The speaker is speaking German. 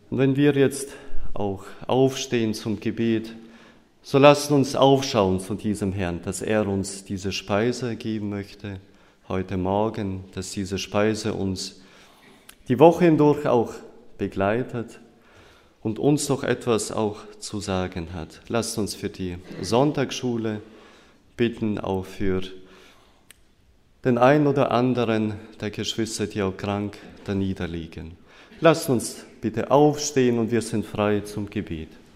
Und wenn wir jetzt auch aufstehen zum Gebet, so lasst uns aufschauen zu diesem Herrn, dass er uns diese Speise geben möchte heute Morgen, dass diese Speise uns die Woche hindurch auch begleitet und uns noch etwas auch zu sagen hat. Lasst uns für die Sonntagsschule bitten, auch für den einen oder anderen der Geschwister, die auch krank da niederliegen. Lasst uns bitte aufstehen und wir sind frei zum Gebet.